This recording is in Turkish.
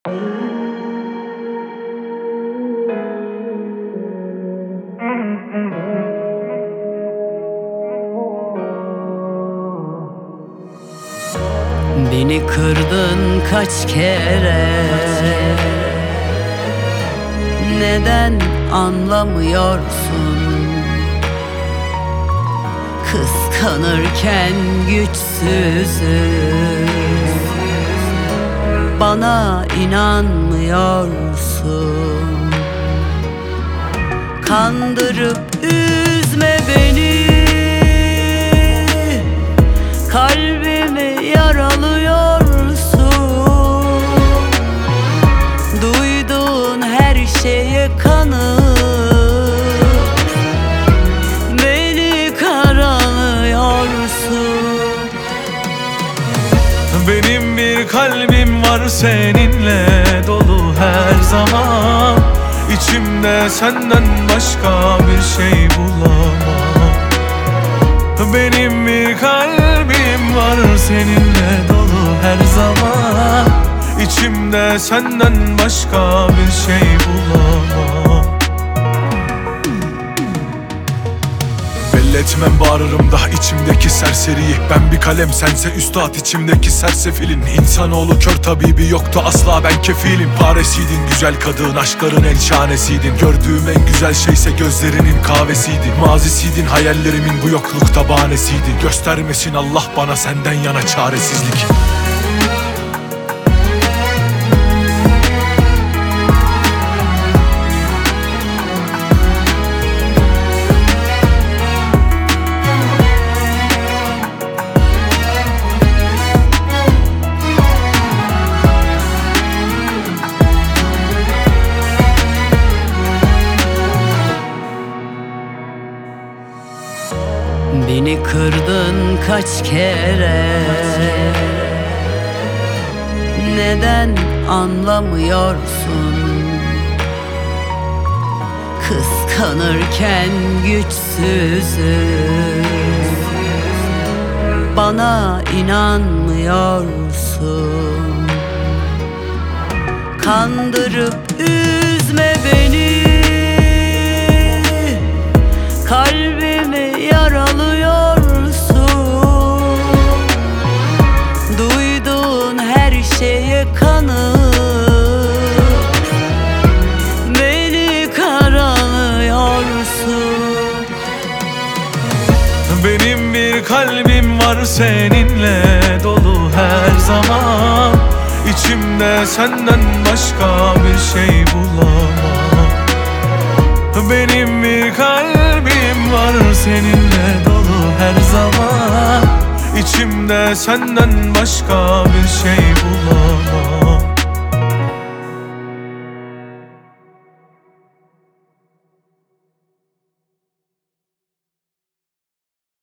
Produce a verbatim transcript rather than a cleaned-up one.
Beni kırdın kaç kere, neden anlamıyorsun? Kıskanırken güçsüzüm, bana inanmıyorsun. Kandırıp üzme beni, kalbimi yaralıyorsun. Duyduğun her şeye kanıp beni karalıyorsun. Benim bir kalbim var seninle dolu her zaman. İçimde senden başka bir şey bulamam. Benim bir kalbim var seninle dolu her zaman. İçimde senden başka bir şey bulamam. Belli etmem, bağırırım da içimdeki serseriyi. Ben bir kalem, sense üstad, içimdeki sersefilin. İnsanoğlu kör tabibi yoktu asla, ben kefilim. Paresiydin güzel kadın, aşkların en şahanesiydin. Gördüğüm en güzel şeyse gözlerinin kahvesiydin. Mazisiydin, hayallerimin bu yoklukta bahanesiydin. Göstermesin Allah bana senden yana çaresizlik. Beni kırdın kaç kere, neden anlamıyorsun? Kıskanırken güçsüzüm, bana inanmıyorsun. Kandırıp üzme beni, kalbimi yaralıyorsun. Duyduğun her şeye kanıp beni karalıyorsun. Benim bir kalbim var seninle dolu her zaman. İçimde senden başka bir şey bulamam. Benim bir kalbim var seninle dolu her zaman. İçimde senden başka bir şey bulamam.